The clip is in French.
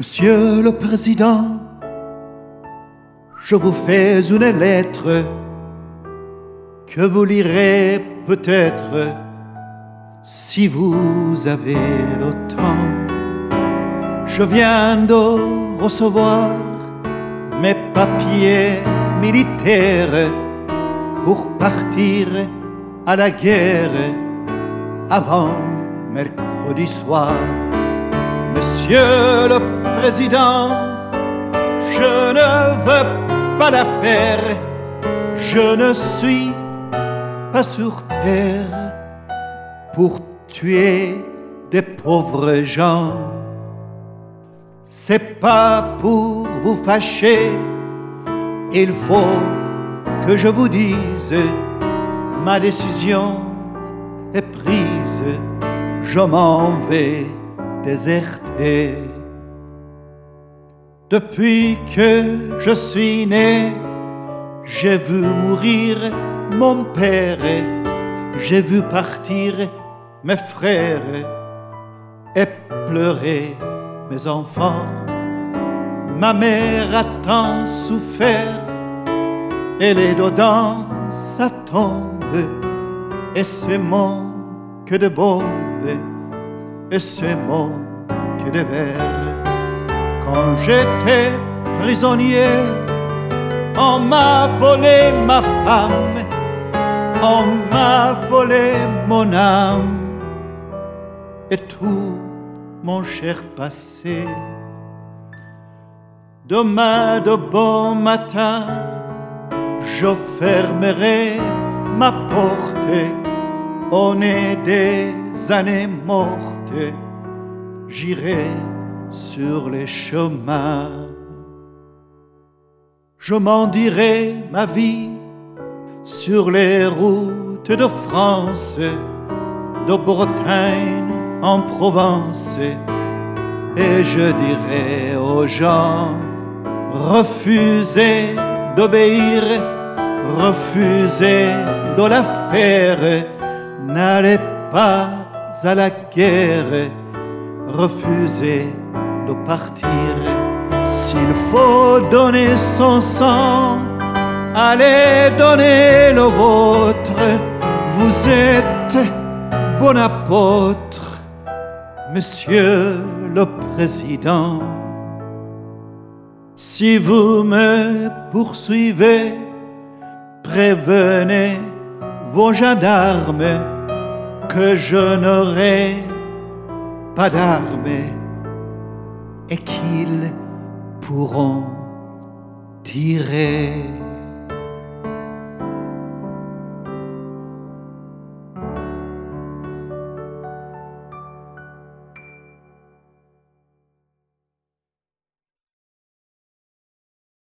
Monsieur le Président, je vous fais une lettre que vous lirez peut-être si vous avez le temps. Je viens de recevoir mes papiers militaires pour partir à la guerre avant mercredi soir. Monsieur le Président, je ne veux pas la faire, je ne suis pas sur terre pour tuer des pauvres gens. C'est pas pour vous fâcher, il faut que je vous dise, ma décision est prise, je m'en vais déserter. Depuis que je suis né, j'ai vu mourir mon père, j'ai vu partir mes frères et pleurer mes enfants. Ma mère a tant souffert, elle est dedans sa tombe, et c'est mon que de bombes, et c'est mon que de verre. Quand j'étais prisonnier, on m'a volé ma femme, on m'a volé mon âme et tout mon cher passé. Demain de bon matin, je fermerai ma porte. On est des années mortes, j'irai sur les chemins. Je m'en dirai ma vie sur les routes de France, de Bretagne en Provence, et je dirai aux gens, refusez d'obéir, refusez de la faire, n'allez pas à la guerre, refusez de partir. S'il faut donner son sang, allez donner le vôtre. Vous êtes bon apôtre, Monsieur le Président. Si vous me poursuivez, prévenez vos gendarmes que je n'aurai pas d'armes et qu'ils pourront tirer.